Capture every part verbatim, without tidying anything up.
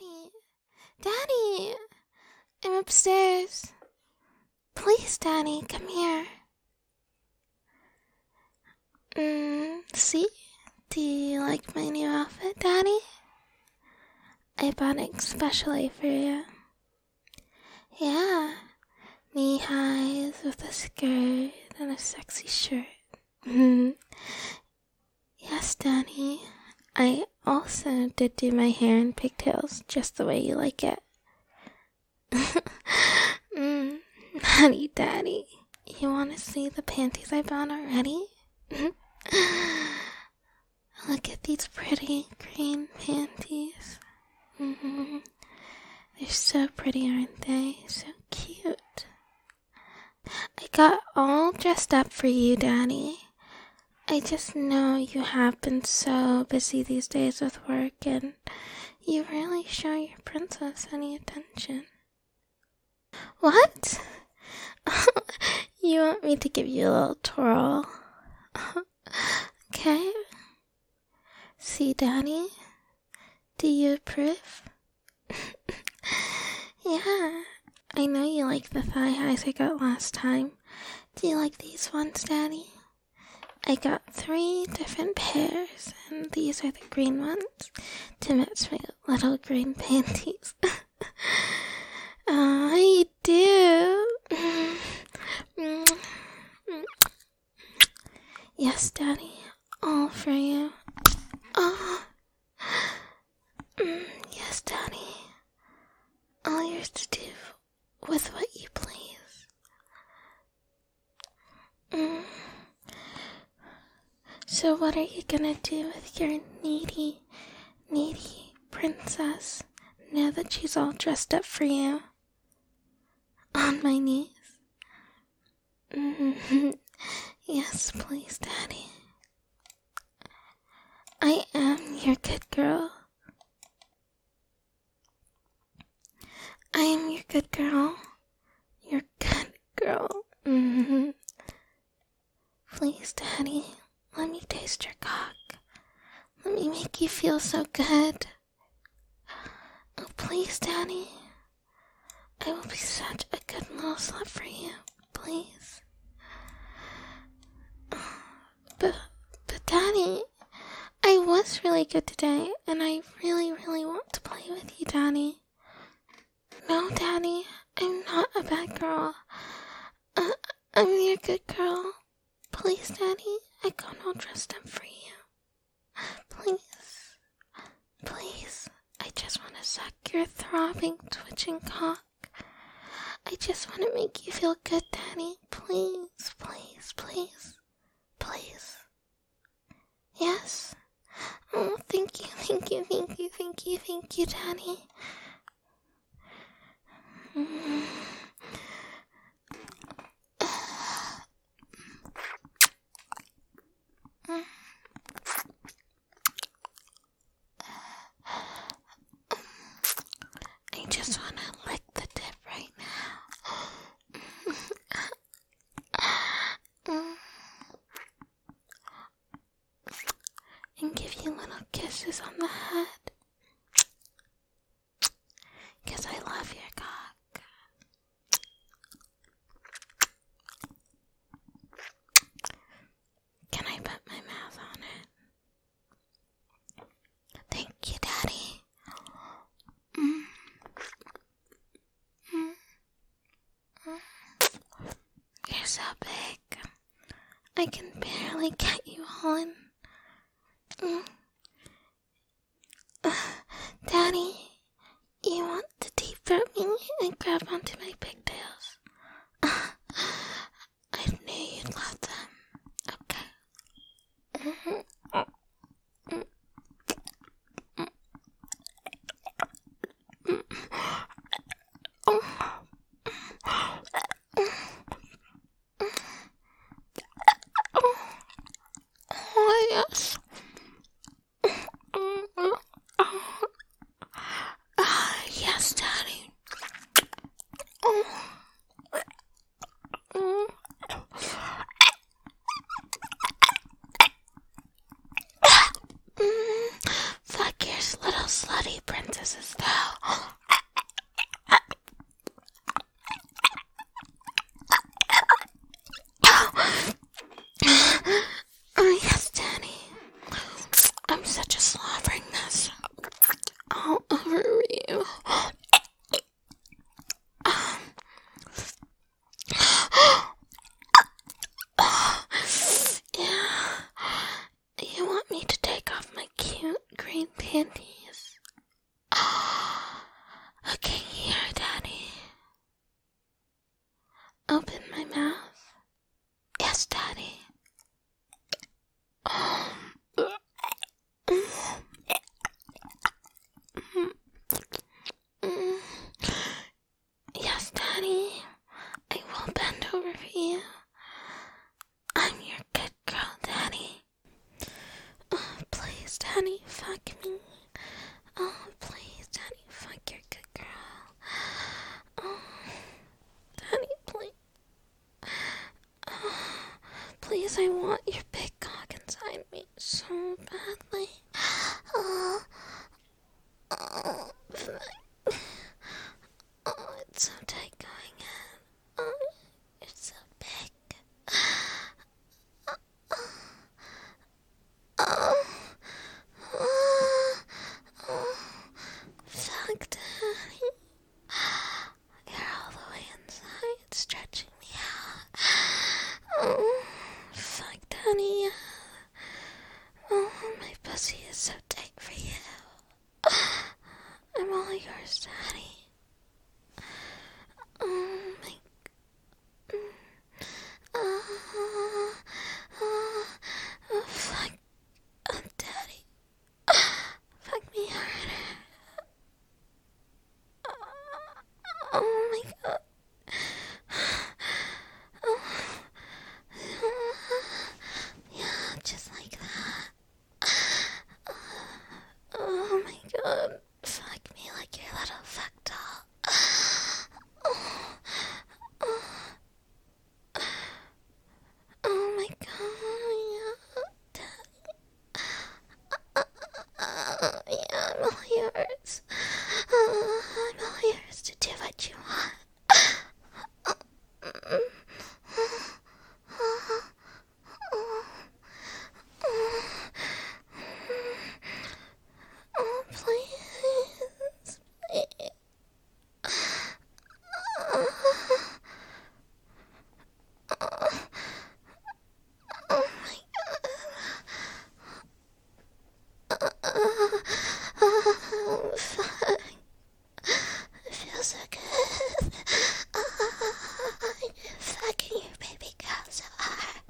Daddy, Daddy, I'm upstairs. Please, Daddy, come here. Mm, see? Do you like my new outfit, Daddy? I bought it especially for you. Yeah, knee highs with a skirt and a sexy shirt. Yes, Daddy. I also did do my hair in pigtails just the way you like it. mm, Daddy, Daddy, you want to see the panties I bought already? Look at these pretty green panties. Mm-hmm. They're so pretty, aren't they? So cute. I got all dressed up for you, Daddy. I just know you have been so busy these days with work, and you rarely show your princess any attention. What? You want me to give you a little twirl? Okay. See, Daddy? Do you approve? Yeah, I know you like the thigh highs I got last time. Do you like these ones, Daddy? I got three different pairs, and these are the green ones to match my little green panties. Oh, you do? Yes, Daddy, all for you. Oh. Yes, Daddy. All yours to do with what you please. Mm. So what are you gonna do with your needy, needy princess now that she's all dressed up for you? On my knees? Mm-hmm. Yes, please, Daddy. I am your good girl. I am your good girl. Your good girl. Mm-hmm. Please, Daddy, let me taste your cock. Let me make you feel so good. Oh, please, Daddy. I will be such a good little slut for you. Please. But, but, Daddy, I was really good today, and I really, really want to play with you, Daddy. No, Daddy, I'm not a bad girl. Uh, I'm your good girl. Please, Daddy, I got all dressed up for you. Please, please, I just want to suck your throbbing, twitching cock. I just want to make you feel good, Daddy. Please, please, please, please. Yes? Oh, thank you, thank you, thank you, thank you, thank you, Daddy. Mm. I just want to lick the tip right now. And give you little kisses on the head. Because I love your cock. Can I put my mouth on it? Thank you, Daddy. Mm. Mm. Mm. You're so big. I can barely get you all in. Mm. Uh, Daddy, you want to deep throat me and grab onto my pigtails? Uh, I knew you'd love them. Okay. Mm-hmm. Oh, yes. Yes, Daddy. Please, I want your big cock inside me so badly. Oh, oh, oh, it's so tight going in. Oh, you're so big. Oh, oh, oh, oh. Fuck, Daddy. You're all the way inside, stretching me out. Oh, fuck, Daddy. Oh, my pussy is so tight for you. I'm all yours, Daddy. Oh, my... Oh, oh, oh, fuck. Oh, Daddy. Fuck me harder. Oh my god. Oh. Yeah, just like that. Oh my god. Fuck me like your little fuck doll. Oh, oh. Oh my god, yeah, Daddy. Yeah, I'm all yours. I'm all yours to do what you want. Oh, please, please. Oh my god. Oh, fuck. It feels so good. Oh, fucking your baby girl so hard.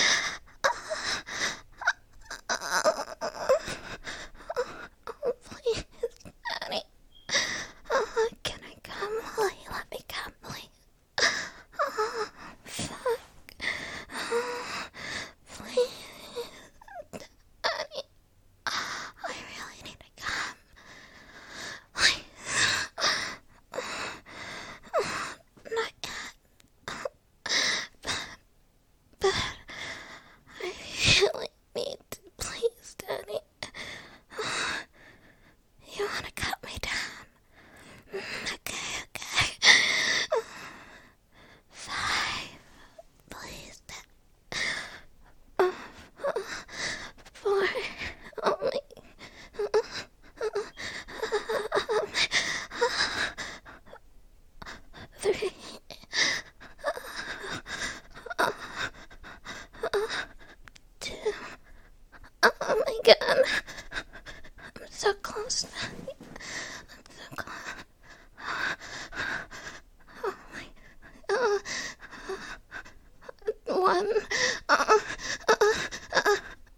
Oh, please, Daddy. Oh, can I come? Will you let me come, please? Oh, fuck. Oh, please, Daddy. I really need to come. Please. Not yet. But, but I really need to. Please, Daddy. You want to cut me down? Okay, okay. Five. Please, Daddy. Four. Only. Three. Two. Oh my god. I'm so close, Daddy. I'm so close. Oh my. Uh, one. Uh, uh, uh,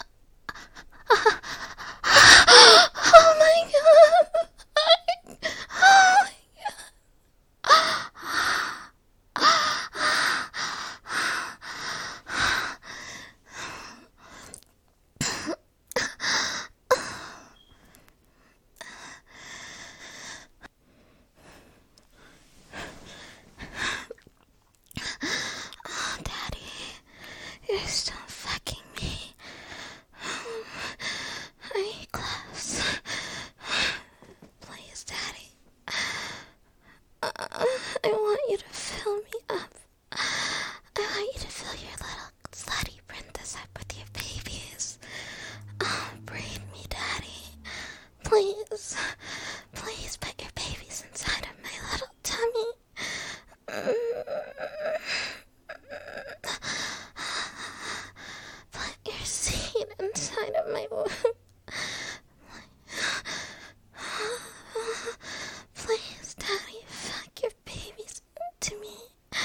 oh my god. Oh my Oh, Daddy, you're still fucking me. Are you close? Please, Daddy. Uh, I want you to fill me up. I want you to fill your little slutty princess up with your babies. Oh, breed me, Daddy. Please, please put your babies inside of my little tummy. Put your seed inside of my womb. Please, Daddy, fuck your babies into me.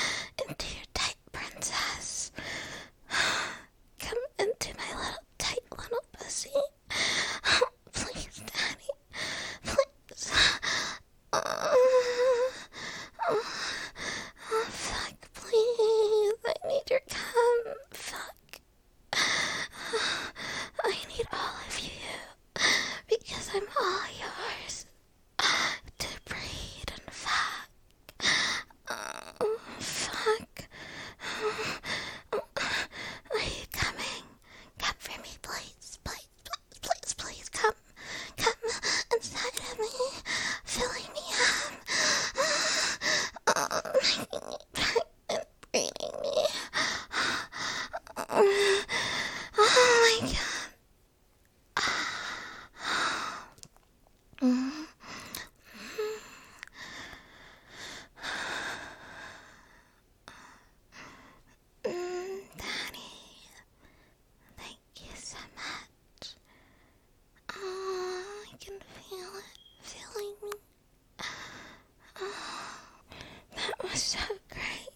so great.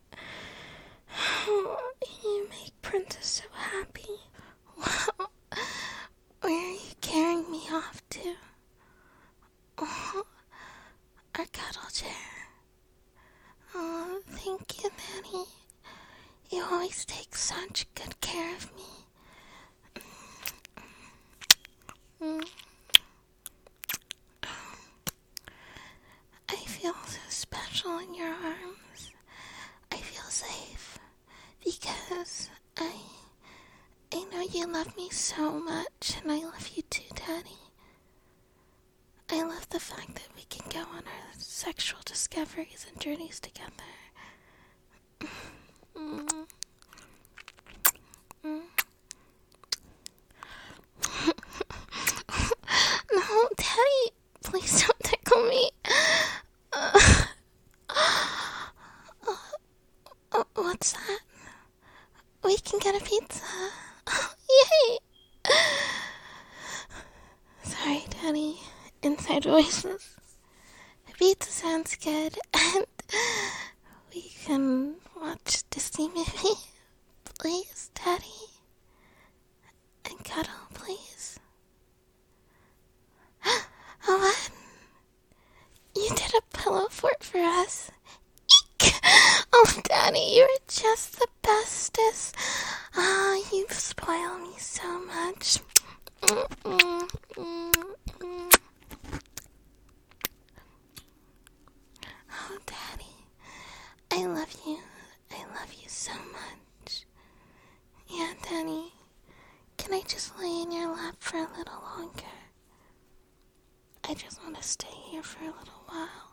Oh, you make Princess so happy. Wow. Where are you carrying me off to? Oh, our cuddle chair. Oh, thank you, Daddy. You always take such good care of me. Mm. I feel so special in your arms. I feel safe because I I know you love me so much, and I love you too, Daddy. I love the fact that we can go on our sexual discoveries and journeys together. Mm. Mm. No, Daddy, please don't tickle me. Uh, uh, what's that? We can get a pizza. Yay! Sorry, Daddy. Inside voices. Pizza sounds good, and we can watch Disney movie. Please, Daddy. And cuddle, please. Oh, what? You did a pillow fort for us. Eek! Oh, Daddy, you're just the bestest. Ah, oh, you spoil me so much. Mm-mm, mm-mm. Oh, Daddy, I love you. I love you so much. Yeah, Daddy, can I just lay in your lap for a little longer? I just want to stay here for a little while.